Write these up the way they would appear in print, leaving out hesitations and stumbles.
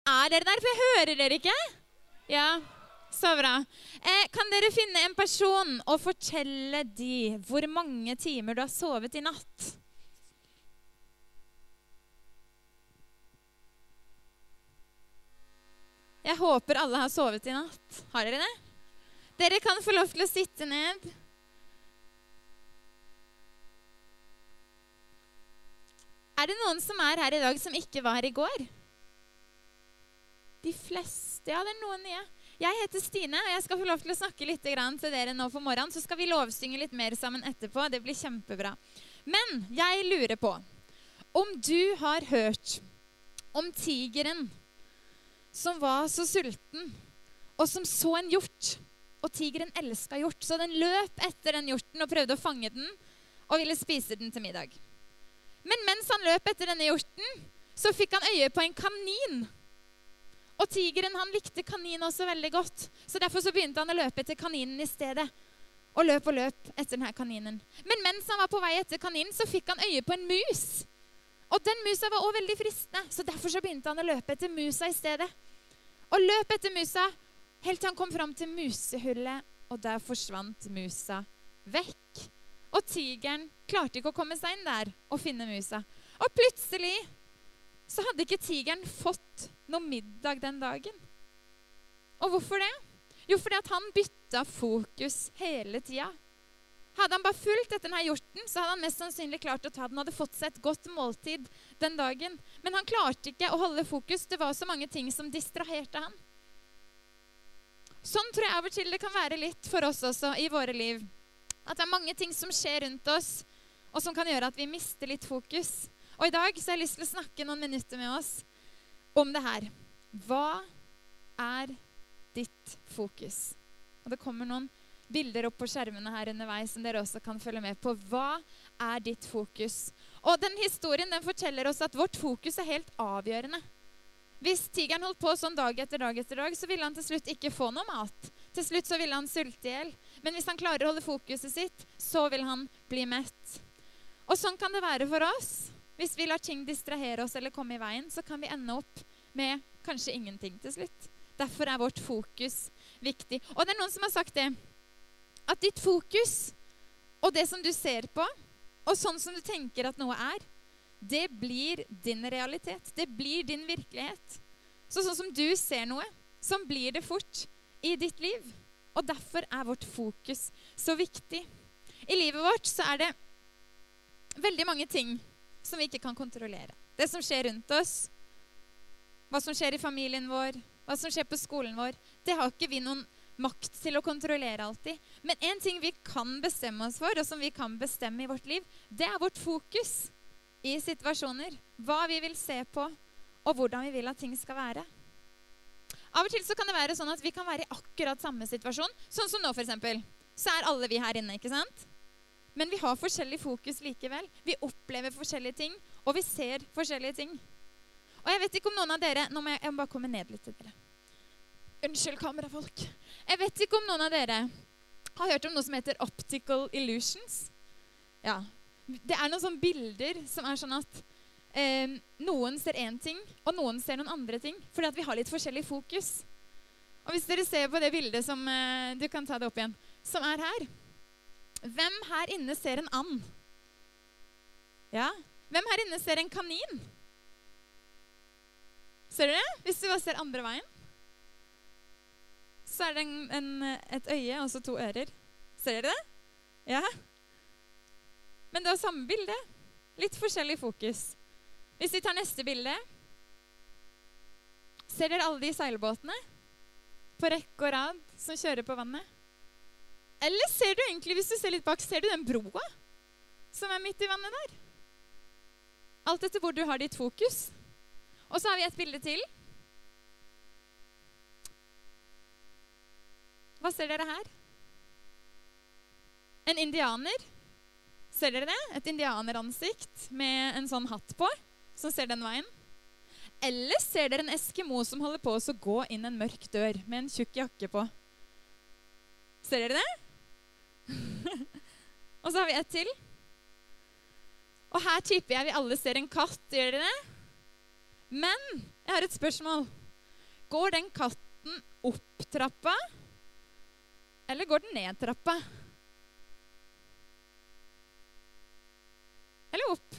Er dere der? For jeg hører dere ikke. Ja, så bra. Kan dere finne en person og fortelle de hvor mange timer du har sovet i natt? Jeg håper alle har sovet i natt. Har dere det? Dere kan få lov til å sitte ned. Er det noen som er her i dag som ikke var her i går? De fleste, ja, det er noen nye. Jeg heter Stine, og jeg skal få lov til å snakke litt til dere nå på morgenen. Så skal vi lovsynge litt mer sammen etterpå. Det blir kjempebra. Men jeg lurer på om du har hørt om tigeren som var så sulten, og som så en hjort. Og tigeren elsket hjort, så den løp etter den hjorten og prøvde å fange den, og ville spise den til middag. Men mens han løp etter denne hjorten, så fikk han øye på en kanin. Og tigeren, han likte kanin også veldig godt. Så derfor så begynte han å løpe etter kaninen i stedet. Og løp etter denne kaninen. Men mens han var på vei etter kaninen, så fikk han øye på en mus. Og den musa var også veldig fristende. Så derfor så begynte han å løpe etter musa i stedet. Og løp etter musa, helt til han kom fram til musehullet. Og der forsvant musa vekk. Og tigeren klarte ikke å komme seg inn der og finne musa. Og plutselig så hadde ikke tigeren fått noe middag den dagen. Og hvorfor det? Jo, fordi at han bytta fokus hele tida. Hadde han bare fulgt etter denne hjorten, så hadde han mest sannsynlig klart å ta den. Hadde fått seg et godt måltid den dagen. Men han klarte ikke å holde fokus. Det var så mange ting som distraherte han. Sånn tror jeg av og til det kan være litt for oss også i våre liv. At det er mange ting som skjer rundt oss, og som kan gjøre at vi mister litt fokus. Og i dag så har jeg lyst til å snakke noen minutter med oss om det her. Hva er ditt fokus? Og det kommer noen bilder opp på skjermene her underveis som dere også kan følge med på. Hva er ditt fokus? Og den historien den forteller oss at vårt fokus er helt avgjørende. Hvis tigeren holdt på sånn dag etter dag etter dag, så ville han til slutt ikke få noe mat. Til slutt så ville han sulte ihjel. Men hvis han klarer å holde fokuset sitt, så vil han bli mett. Og sånn kan det være for oss. Hvis vi lar ting distrahere oss eller komme i veien, så kan vi ende opp med kanskje ingenting til slutt. Derfor er vårt fokus viktig. Og det er noen som har sagt det, at ditt fokus og det som du ser på, og sånn som du tenker at noe er, det blir din realitet. Det blir din virkelighet. Så sånn som du ser noe, så blir det fort i ditt liv. Og derfor er vårt fokus så viktig. I livet vårt så er det veldig mange ting som vi ikke kan kontrollere. Det som skjer rundt oss, hva som skjer i familien vår, hva som skjer på skolen vår, det har ikke vi noen makt til å kontrollere alltid. Men en ting vi kan bestemme oss for, og som vi kan bestemme i vårt liv, det er vårt fokus i situasjoner. Hva vi vil se på, og hvordan vi vil at ting skal være. Av og til så kan det være sånn at vi kan være i akkurat samme situasjon, sånn som nå for eksempel. Så er alle vi her inne, ikke sant? Men vi har forskjellig fokus likevel. Vi opplever forskjellige ting, og vi ser forskjellige ting. Og jeg vet ikke om noen av dere, nå må jeg bare komme ned litt til dere. Unnskyld kamerafolk. Jeg vet ikke om noen av dere har hørt om noe som heter optical illusions. Ja, det er noen sånne bilder som er sånn at noen ser en ting, og noen ser noen andre ting, fordi at vi har litt forskjellig fokus. Og hvis dere ser på det bildet som, du kan ta det opp igjen, som er her. Hvem her inne ser en and? Ja, hvem her inne ser en kanin? Ser dere det? Hvis du bare ser andre veien. Så er det et øye, og så 2 ører. Ser dere det? Ja. Men det er samme bilde. Litt forskjellig fokus. Hvis vi tar neste bilde. Ser dere alle de seilbåtene? På rekke og rad som kjører på vannet? Eller ser du egentlig, hvis du ser litt bak, ser du den broa som er midt i vannet der? Alt etter hvor du har ditt fokus. Og så har vi et bilde til. Hva ser dere her? En indianer. Ser dere det? Et indianeransikt med en sånn hatt på, som ser den veien. Eller ser dere en eskimo som holder på å gå inn en mørk dør med en tjukk jakke på? Ser dere det? Og så har vi et til. Og her tipper jeg vi alle ser en katt, gjør dere det? Men jeg har et spørsmål. Går den katten opp trappa, eller går den ned trappa? Eller opp?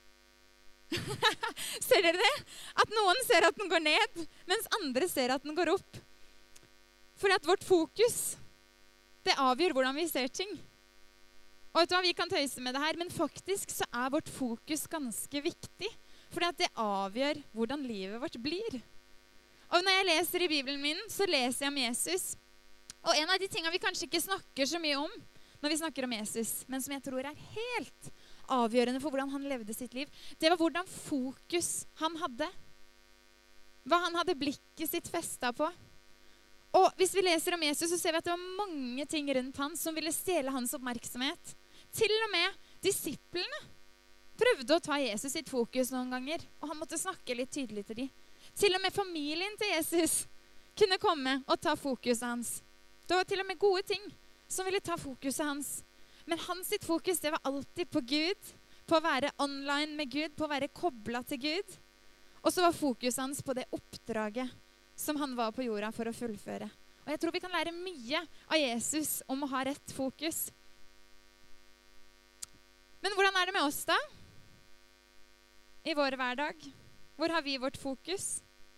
Ser dere det? At noen ser at den går ned, mens andre ser at den går opp. For at vårt fokus, det avgjør hvordan vi ser ting. Og vet du hva, vi kan tøyse med det her, men faktisk så er vårt fokus ganske viktig. For det avgjør hvordan livet vårt blir. Og når jeg leser i Bibelen min, så leser jeg om Jesus. Og en av de tingene vi kanskje ikke snakker så mye om når vi snakker om Jesus, men som jeg tror er helt avgjørende for hvordan han levde sitt liv, det var hvordan fokus han hadde. Hva han hadde blikket sitt festet på. Og hvis vi leser om Jesus, så ser vi at det var mange ting rundt han som ville stjele hans oppmerksomhet. Til og med disiplene prøvde å ta Jesus sitt fokus noen ganger, og han måtte snakke litt tydelig til dem. Til og med familien til Jesus kunne komme og ta fokuset hans. Det var til og med gode ting som ville ta fokuset hans. Men hans sitt fokus, det var alltid på Gud, på å være online med Gud, på å være koblet til Gud. Og så var fokuset hans på det oppdraget som han var på jorda for å fullføre. Og jeg tror vi kan lære mye av Jesus om å ha rett fokus. Men hvordan er det med oss da? I vår hverdag? Hvor har vi vårt fokus?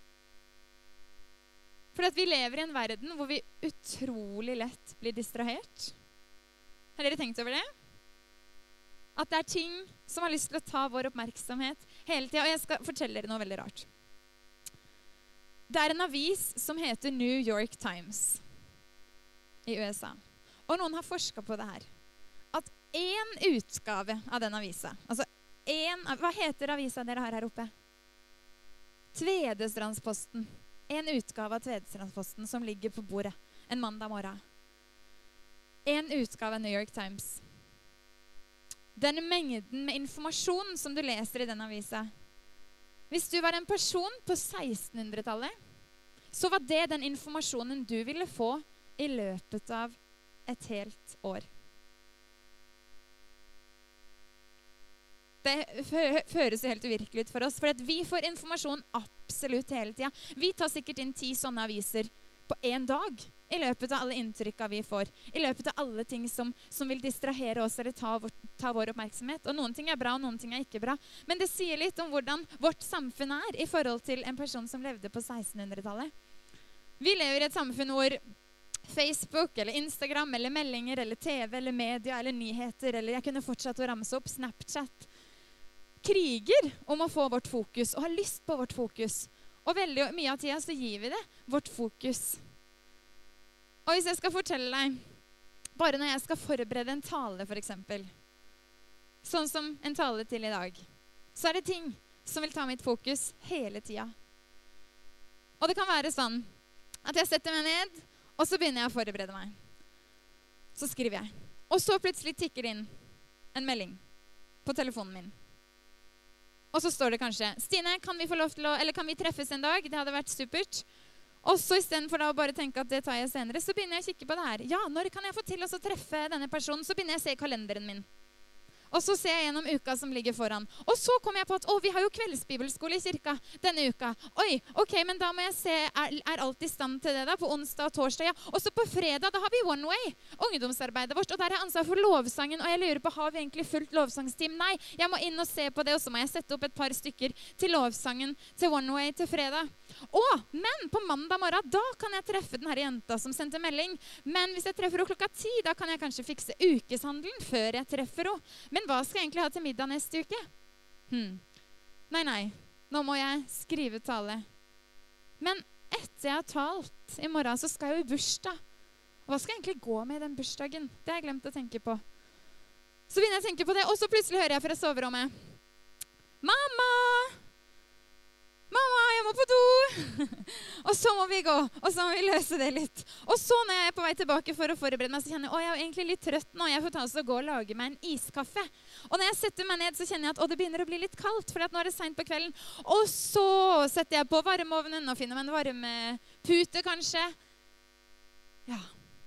For at vi lever i en verden hvor vi utrolig lett blir distrahert. Har dere tenkt over det? At det er ting som har lyst til å ta vår oppmerksomhet hele tiden. Og jeg skal fortelle dere noe veldig rart. Det er en avis som heter New York Times i USA. Og noen har forsket på det her. At en utgave av den avisa, altså hva heter avisa dere har her oppe? Tvedestrandsposten. En utgave av Tvedestrandsposten som ligger på bordet en mandag morgen. En utgave av New York Times. Den mengden med informasjon som du leser i den avisa. Hvis du var en person på 1600-tallet, så var det den informasjonen du ville få i løpet av et helt år. Det høres jo helt uvirkelig ut for oss, for at vi får informasjon absolutt hele tiden. Vi tar sikkert inn 10 sånne aviser på en dag, i løpet av alle inntrykka vi får, i løpet av alle ting som vil distrahere oss eller ta vår oppmerksomhet. Og noen ting er bra, og noen ting er ikke bra. Men det sier litt om hvordan vårt samfunn er i forhold til en person som levde på 1600-tallet. Vi lever i et samfunn hvor Facebook eller Instagram eller meldinger eller TV eller media eller nyheter eller jeg kunne fortsatt å ramse opp Snapchat kriger om å få vårt fokus og har lyst på vårt fokus. Og veldig mye av tida så gir vi det vårt fokus. Og hvis jeg skal fortelle deg, bare når jeg skal forberede en tale for eksempel, sånn som en tale til i dag, så er det ting som vil ta mitt fokus hele tida. Og det kan være sånn at jeg setter meg ned, og så begynner jeg å forberede meg. Så skriver jeg. Og så plutselig tikker det inn en melding på telefonen min. Og så står det kanskje, Stine, kan vi treffes en dag? Det hadde vært supert. Og så i stedet for da å bare tenke at det tar jeg senere, så begynner jeg å kikke på det her. Ja, når kan jeg få til å treffe denne personen? Så begynner jeg å se i kalenderen min. Og så ser jeg gjennom uka som ligger foran. Og så kommer jeg på at vi har jo kveldsbibelskole i kirka denne uka. Oi, ok, men da må jeg se, er alt i stand til det da? På onsdag og torsdag, ja. Og så på fredag, da har vi One Way, ungdomsarbeidet vårt. Og der er jeg ansvar for lovsangen, og jeg lurer på, har vi egentlig fullt lovsangsteam? Nei, jeg må inn og se på det, og så må jeg sette opp et par stykker til lovsangen til One Way til fredag. Men på mandag morgen, da kan jeg treffe den her jenta som sendte melding. Men hvis jeg treffer henne klokka 10, da kan jeg kanskje fikse ukeshandelen før jeg treffer henne. Men hva skal jeg egentlig ha til middag neste uke? Nei, nå må jeg skrive tale. Men etter jeg har talt i morgen, så skal jeg jo i bursdag. Hva skal jeg egentlig gå med i den bursdagen? Det har jeg glemt å tenke på. Så begynner jeg å tenke på det, og så plutselig hører jeg fra soverommet. Mamma, jeg må på do. Og så må vi gå, og så må vi løse det litt. Og så når jeg er på vei tilbake for å forberede meg, så kjenner jeg, jeg er egentlig litt trøtt nå. Jeg får ta oss og gå og lage meg en iskaffe. Og når jeg setter meg ned, så kjenner jeg at det begynner å bli litt kaldt, for nå er det sent på kvelden. Og så setter jeg på varmeovnen og finner meg en varmepute kanskje. Ja.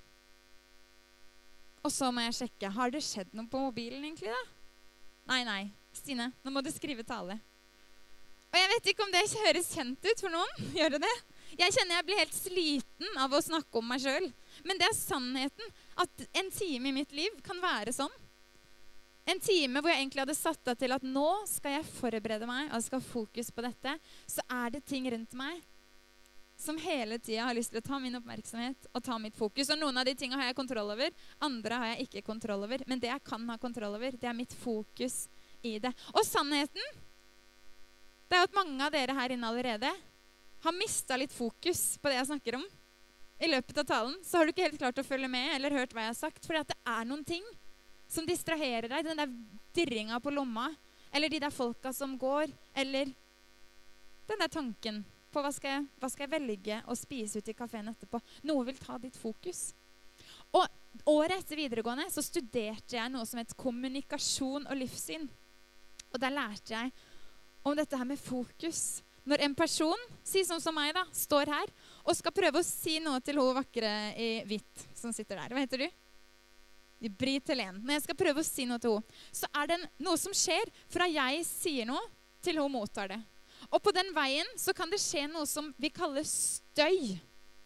Og så må jeg sjekke, har det skjedd noe på mobilen egentlig da? Nei, Stine, nå må du skrive tale. Og jeg vet ikke om det høres kjent ut for noen, gjør det det? Jeg kjenner jeg blir helt sliten av å snakke om meg selv. Men det er sannheten, at en time i mitt liv kan være sånn. En time hvor jeg egentlig hadde satt av til at nå skal jeg forberede meg, og skal ha fokus på dette, så er det ting rundt meg som hele tiden har lyst til å ta min oppmerksomhet og ta mitt fokus. Og noen av de tingene har jeg kontroll over, andre har jeg ikke kontroll over. Men det jeg kan ha kontroll over, det er mitt fokus i det. Og sannheten, det er at mange av dere her inne allerede har mistet litt fokus på det jeg snakker om. I løpet av talen så har du ikke helt klart å følge med eller hørt hva jeg har sagt, fordi at det er noen ting som distraherer deg, den der dirringa på lomma, eller de der folka som går, eller den der tanken på hva skal jeg velge å spise ut i kaféen etterpå. Noe vil ta ditt fokus. Og året etter videregående så studerte jeg noe som het kommunikasjon og livssyn. Og der lærte jeg om dette her med fokus. Når en person, si sånn som meg da, står her og skal prøve å si noe til hun vakre i hvitt som sitter der. Hva heter du? Brit Helene. Når jeg skal prøve å si noe til henne, så er det noe som skjer fra jeg sier noe til hun mottar det. Og på den veien så kan det skje noe som vi kaller støy.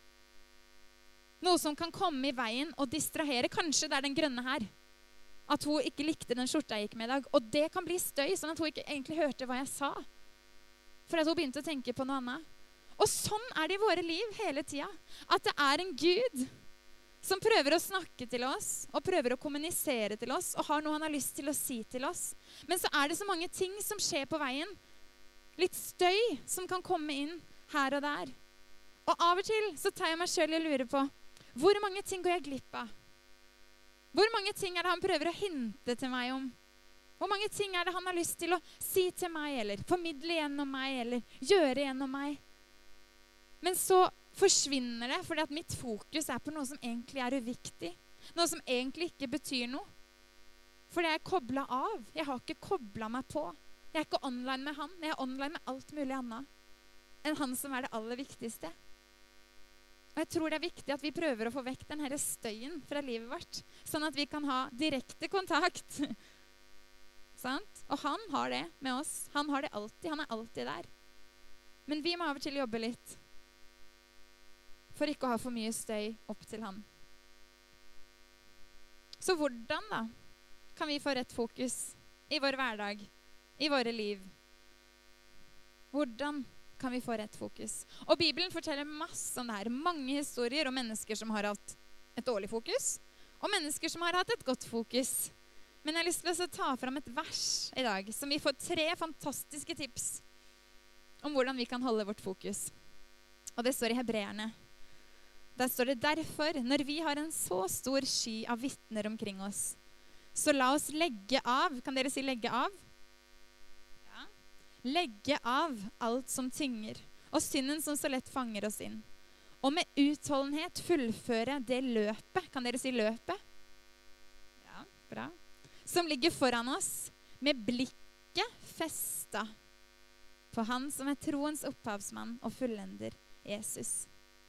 Noe som kan komme i veien og distrahere. Kanskje det er den grønne her. At hun ikke likte den skjorta jeg gikk med i dag. Og det kan bli støy, sånn at hun ikke egentlig hørte hva jeg sa. For at hun begynte å tenke på noe annet. Og sånn er det i våre liv hele tiden. At det er en Gud som prøver å snakke til oss, og prøver å kommunisere til oss, og har noe han har lyst til å si til oss. Men så er det så mange ting som skjer på veien. Litt støy som kan komme inn her og der. Og av og til så tar jeg meg selv og lurer på, hvor mange ting går jeg glipp av? Hvor mange ting er det han prøver å hinte til meg om? Hvor mange ting er det han har lyst til å si til meg, eller formidle gjennom meg, eller gjøre gjennom meg? Men så forsvinner det, fordi at mitt fokus er på noe som egentlig er uviktig. Noe som egentlig ikke betyr noe. Fordi jeg er koblet av. Jeg har ikke koblet meg på. Jeg er ikke online med han. Jeg er online med alt mulig annet enn han som er det aller viktigste. Og jeg tror det er viktig at vi prøver å få vekk den her støyen fra livet vårt, sånn at vi kan ha direkte kontakt. Sant? Og han har det med oss. Han har det alltid. Han er alltid der. Men vi må av og til jobbe litt for ikke å ha for mye støy opp til han. Så hvordan da kan vi få rett fokus i vår hverdag, i våre liv? Hvordan kan vi få rett fokus? Og Bibelen forteller masse om det her. Mange historier om mennesker som har hatt et dårlig fokus, og mennesker som har hatt et godt fokus. Men jeg har lyst til å ta fram et vers i dag, som vi får 3 fantastiske tips om hvordan vi kan holde vårt fokus. Og det står i Hebreerne. Der står det: derfor, når vi har en så stor sky av vitner omkring oss, så la oss legge av, kan dere si legge av? Ja. Legge av alt som tynger, og synden som så lett fanger oss inn. Og med utholdenhet fullføre det løpet, kan dere si løpet? Ja, bra. Som ligger foran oss, med blikket festet på han som er troens opphavsmann og fullender, Jesus.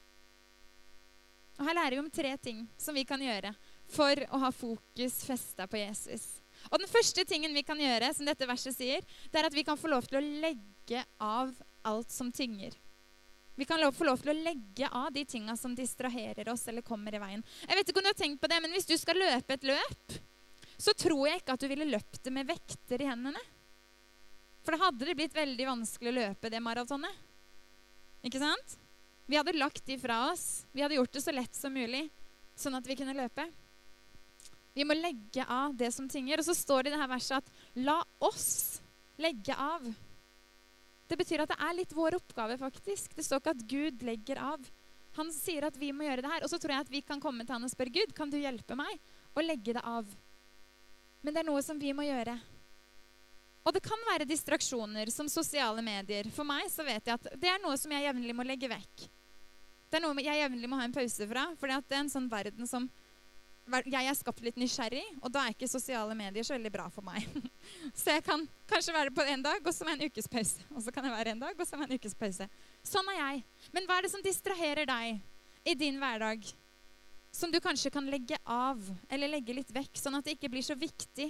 Og her lærer vi om 3 ting som vi kan gjøre for å ha fokus festet på Jesus. Og den første tingen vi kan gjøre, som dette verset sier, det er at vi kan få lov til å legge av alt som tynger. Vi kan få lov til å legge av de tingene som distraherer oss eller kommer i veien. Jeg vet ikke om du har tenkt på det, men hvis du skal løpe et løp, så tror jeg ikke at du ville løpt det med vekter i hendene. For da hadde det blitt veldig vanskelig å løpe det maratonet. Ikke sant? Vi hadde lagt de fra oss. Vi hadde gjort det så lett som mulig, sånn at vi kunne løpe. Vi må legge av det som tynger. Og så står det i dette verset at la oss legge av. Det betyr at det er litt vår oppgave faktisk. Det står ikke at Gud legger av. Han sier at vi må gjøre det her. Og så tror jeg at vi kan komme til han og spørre Gud, kan du hjelpe meg å legge det av? Men det er noe som vi må gjøre. Og det kan være distraksjoner som sosiale medier. For meg så vet jeg at det er noe som jeg jevnlig må legge vekk. Det er noe jeg jevnlig må ha en pause fra, fordi at det er en sånn verden som jeg er skapt litt nysgjerrig, og da er ikke sosiale medier så veldig bra for meg. Så jeg kan kanskje være på en dag, og så må jeg en ukes pause. Og så kan jeg være en dag, og så må jeg en ukes pause. Sånn er jeg. Men hva er det som distraherer deg i din hverdag, som du kanskje kan legge av, eller legge litt vekk, sånn at det ikke blir så viktig?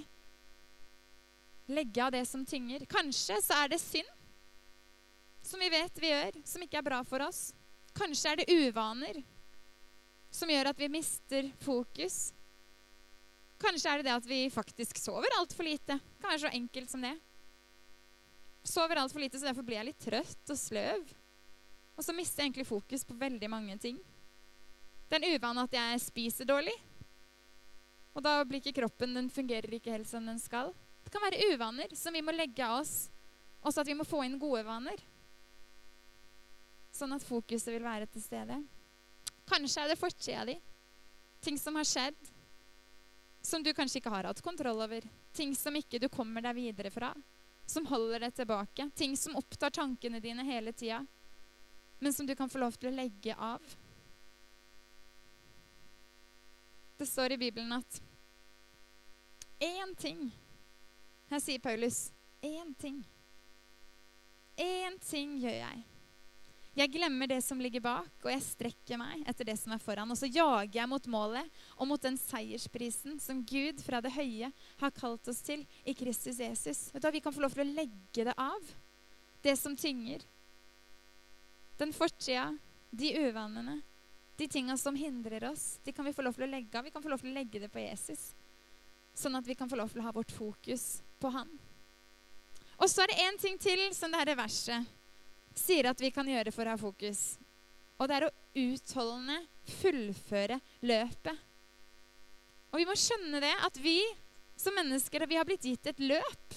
Legge av det som tynger. Kanskje så er det synd, som vi vet vi gjør, som ikke er bra for oss. Kanskje det uvaner som gjør at vi mister fokus. Kanskje det at vi faktisk sover alt for lite. Det kan være så enkelt som det. Sover alt for lite, så derfor blir jeg litt trøtt og sløv. Og så mister jeg egentlig fokus på veldig mange ting. Det en uvane at jeg spiser dårlig. Og da blir ikke kroppen, den fungerer ikke helt som den skal. Det kan være uvaner som vi må legge av oss. Også at vi må få inn gode vaner. Sånn at fokuset vil være til stede. Kanskje det fortida di. Ting som har skjedd, som du kanskje ikke har hatt kontroll over. Ting som ikke du kommer deg videre fra. Som holder deg tilbake. Ting som opptar tankene dine hele tida. Men som du kan få lov til å legge av. Det står i Bibelen at én ting, her sier Paulus, én ting gjør jeg. Jeg glemmer det som ligger bak, og jeg strekker meg etter det som foran. Og så jager jeg mot målet, og mot den seiersprisen som Gud fra det høye har kalt oss til i Kristus Jesus. Vet du, vi kan få lov til å legge det av, det som tynger. Den fortida, de uvanene, de tingene som hindrer oss, de kan vi få lov til å legge av. Vi kan få lov til å legge det på Jesus, sånn at vi kan få lov til å ha vårt fokus på han. Og så det en ting til som dette verset sier at vi kan gjøre for å ha fokus. Og det å utholdende fullføre løpet. Og vi må skjønne det, at vi som mennesker, vi har blitt gitt et løp.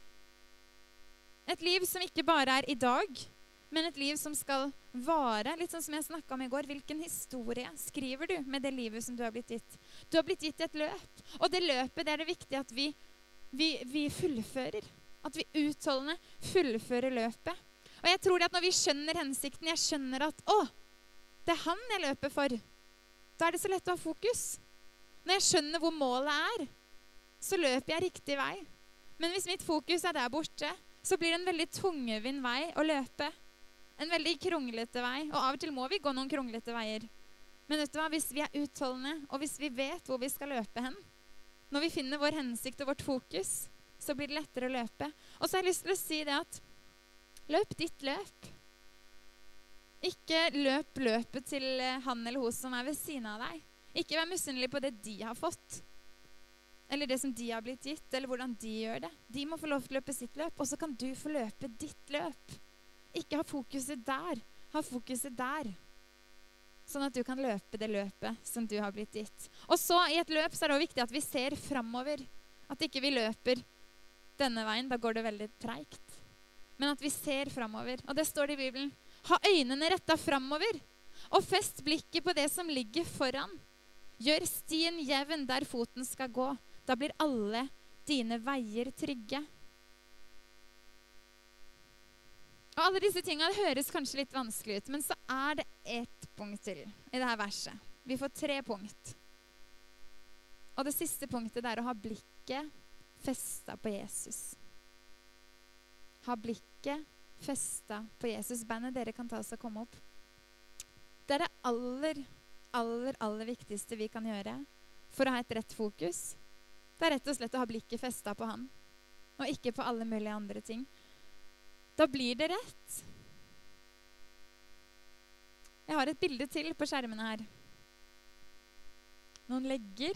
Et liv som ikke bare i dag, men et liv som skal vare. Litt sånn som jeg snakket om i går. Hvilken historie skriver du med det livet som du har blitt gitt? Du har blitt gitt et løp. Og det løpet, det det viktig at vi fullfører. At vi utholdende fullfører løpet. Og jeg tror det at når vi skjønner hensikten, jeg skjønner at det han jeg løper for, da det så lett å ha fokus. Når jeg skjønner hvor målet så løper jeg riktig vei. Men hvis mitt fokus der borte, så blir det en veldig tungevint vei å løpe. En veldig kronglete vei, og av og til må vi gå noen kronglete veier. Men vet du hva, hvis vi utholdende, og hvis vi vet hvor vi skal løpe hen, når vi finner vår hensikt og vårt fokus, så blir det lettere å løpe. Og så har jeg lyst til å si det at løp ditt løp. Ikke løp løpet til han eller hun som ved siden av deg. Ikke vær misunnelig på det de har fått. Eller det som de har blitt gitt, eller hvordan de gjør det. De må få lov til å løpe sitt løp, og så kan du få løpe ditt løp. Ikke ha fokuset der, ha fokuset der. Sånn at du kan løpe det løpet som du har blitt gitt. Og så i et løp så det også viktig at vi ser fremover. At ikke vi løper denne veien, da går det veldig tregt. Men at vi ser fremover. Og det står det i Bibelen. Ha øynene rettet fremover, og fest blikket på det som ligger foran. Gjør stien jevn der foten skal gå. Da blir alle dine veier trygge. Og alle disse tingene høres kanskje litt vanskelig ut, men så det ett punkt til i dette verset. Vi får 3 punkt. Og det siste punktet å ha blikket festet på Jesus. Ha blikket festet på Jesus. Bandet dere kan ta oss og komme opp. Det det aller viktigste vi kan gjøre for å ha et rett fokus. Det rett og slett å ha blikket festet på han, og ikke på alle mulige andre ting. Da blir det rett. Jeg har et bilde til på skjermene her. Noen legger.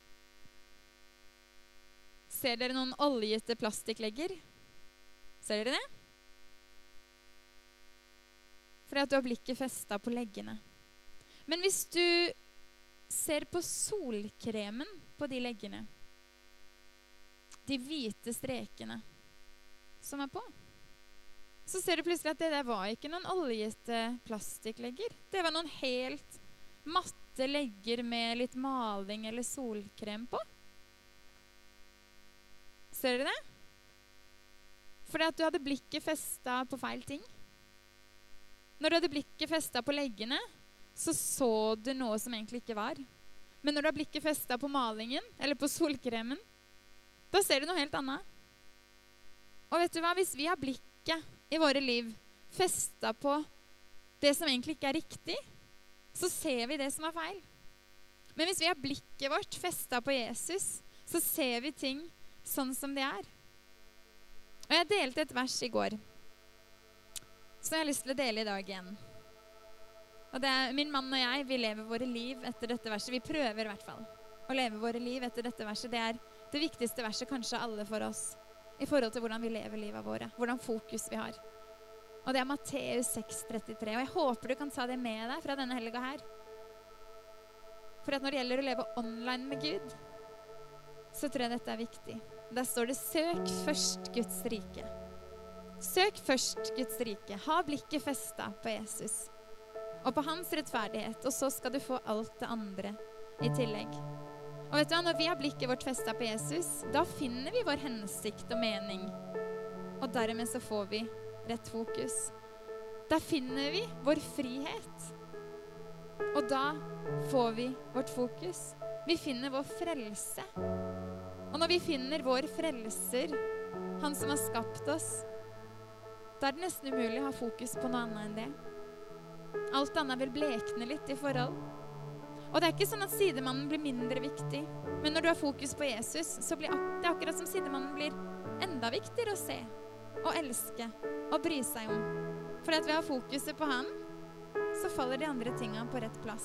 Ser dere noen oljete plastikklegger? Ser dere det? Fordi at du har blikket festet på leggene. Men hvis du ser på solkremen på de leggene, de hvite strekene som på, så ser du plutselig at det der var ikke noen oljete plastikklegger. Det var noen helt matte legger med litt maling eller solkrem på. Ser dere det? Fordi at du hadde blikket festet på feil ting. Når du hadde blikket festet på leggene, så du noe som egentlig ikke var. Men når du har blikket festet på malingen, eller på solkremen, da ser du noe helt annet. Og vet du hva? Hvis vi har blikket i våre liv festet på det som egentlig ikke riktig, så ser vi det som feil. Men hvis vi har blikket vårt festet på Jesus, så ser vi ting sånn som de er. Og jeg delte et vers i går, så jeg har lyst til å dele i dag igjen. Og min mann og jeg, vi lever våre liv etter dette verset. Vi prøver i hvert fall å leve våre liv etter dette verset. Det det viktigste verset kanskje alle for oss i forhold til hvordan vi lever livet våre, hvordan fokus vi har. Og det Matteus 6,33. Og jeg håper du kan ta det med deg fra denne helga her. For at når det gjelder å leve online med Gud, så tror jeg dette viktig. Der står det, søk først Guds rike. Søk først Guds rike. Ha blikket festet på Jesus og på hans rettferdighet, og så skal du få alt det andre i tillegg. Og vet du, når vi har blikket vårt festet på Jesus, da finner vi vår hensikt og mening. Og dermed så får vi rett fokus. Da finner vi vår frihet. Og da får vi vårt fokus. Vi finner vår frelse. Og når vi finner vår frelser, han som har skapt oss, da det nesten umulig å ha fokus på noe annet enn det. Alt annet vil blekne litt i forhold. Og det ikke sånn at sidemannen blir mindre viktig. Men når du har fokus på Jesus, så blir det akkurat som sidemannen blir enda viktigere å se, og elske, og bry seg om. For at ved å ha fokuset på han, så faller de andre tingene på rett plass.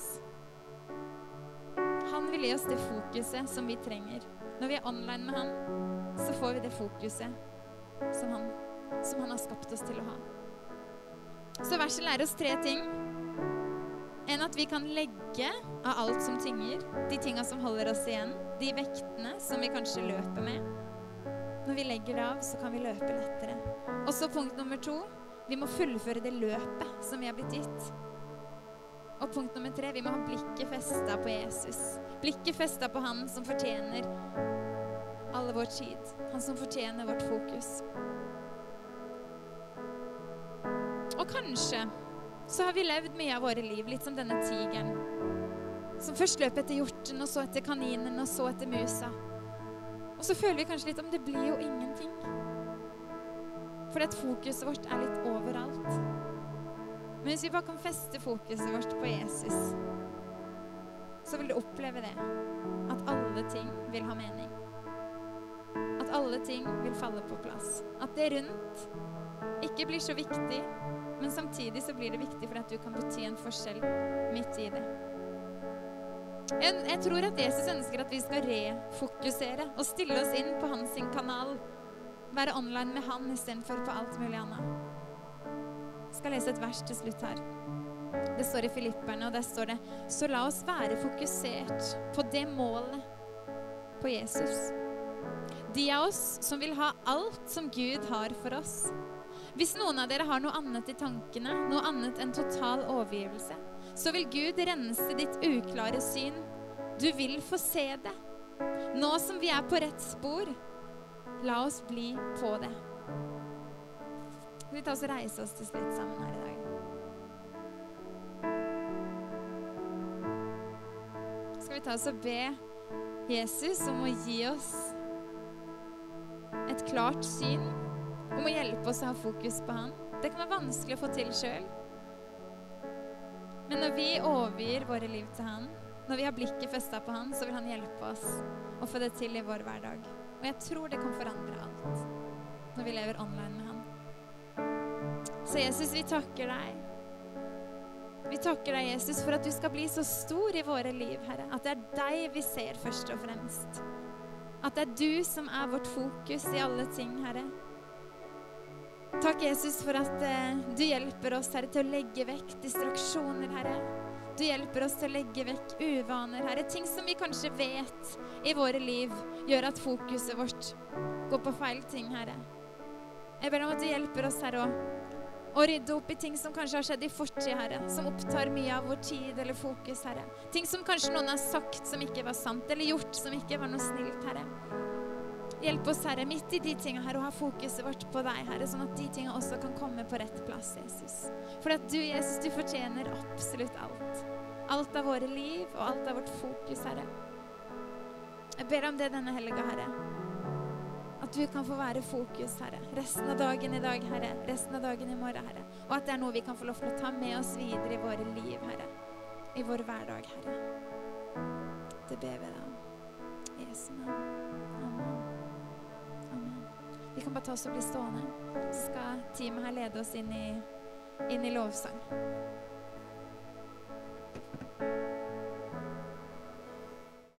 Han vil gi oss det fokuset som vi trenger. Når vi er online med han, så får vi det fokuset som han har skapt oss til å ha. Så verset lærer oss 3 ting. En at vi kan legge av alt som tynger, de tingene som holder oss igjen, de vektene som vi kanskje løper med. Når vi legger det av, så kan vi løpe lettere. Og så punkt nummer 2, vi må fullføre det løpet som vi har blitt gitt. Og punkt nummer 3, vi må ha blikket festet på Jesus. Blikket festet på han som fortjener alle vår tid. Han som fortjener vårt fokus. Og kanskje så har vi levd mye av våre liv, litt som denne tigeren, som først løper etter hjorten, og så etter kaninen, og så etter musa. Og så føler vi kanskje litt om det blir jo ingenting. For at fokuset vårt er litt overalt. Men hvis vi bare kan feste fokuset vårt på Jesus, så vil du oppleve det, at alle ting vil ha mening. At alle ting vil falle på plass. At det rundt ikke blir så viktig, men samtidig så blir det viktig for at du kan bety en forskjell midt i det. Jeg tror at Jesus ønsker at vi skal refokusere og stille oss inn på hans kanal. Være online med han i stedet for på alt mulig annet. Jeg skal lese et vers til slutt her. Det står i Filipperne, og der står det: så la oss være fokusert på det målet, på Jesus. De av oss som vil ha alt som Gud har for oss. Hvis noen av dere har noe annet i tankene, noe annet enn total overgivelse, så vil Gud rense ditt uklare syn. Du vil få se det. Nå som vi er på rett spor, la oss bli på det. Skal vi ta oss og reise oss til slutt sammen her i dag? Skal vi ta oss og be Jesus om å gi oss et klart syn, om å hjelpe oss å ha fokus på han. Det kan være vanskelig å få til selv. Men når vi overgir våre liv til han, når vi har blikket festet på han, så vil han hjelpe oss å få det til i vår hverdag. Og jeg tror det kan forandre alt når vi lever online med han. Så Jesus, vi takker deg. Vi takker deg, Jesus, for at du skal bli så stor i våre liv, Herre. At det er deg vi ser først og fremst. At det er du som er vårt fokus i alle ting, Herre. Takk, Jesus, for at du hjelper oss, Herre, til å legge vekk distraksjoner, Herre. Du hjelper oss til å legge vekk uvaner, Herre. Ting som vi kanskje vet i våre liv gjør at fokuset vårt går på feil ting, Herre. Jeg ber om at du hjelper oss, Herre, å rydde opp i ting som kanskje har skjedd i fortid, Herre, som opptar mye av vår tid eller fokus, Herre. Ting som kanskje noen har sagt som ikke var sant, eller gjort som ikke var noe snilt, Herre. Hjelp oss, Herre, midt i de tingene, Herre, å ha fokuset vårt på deg, Herre, sånn at de tingene også kan komme på rett plass, Jesus. For at du, Jesus, du fortjener absolutt alt. Alt av våre liv og alt av vårt fokus, Herre. Jeg ber om det denne helga, Herre. At du kan få være fokus, Herre. Resten av dagen i dag, Herre. Resten av dagen i morgen, Herre. Og at det er noe vi kan få lov til å ta med oss videre i våre liv, Herre. I vår hverdag, Herre. Det ber vi deg om. I Jesu navn. Amen. Vi kan bare ta oss og bli stående. Så skal teamet her lede oss inn i lovsang.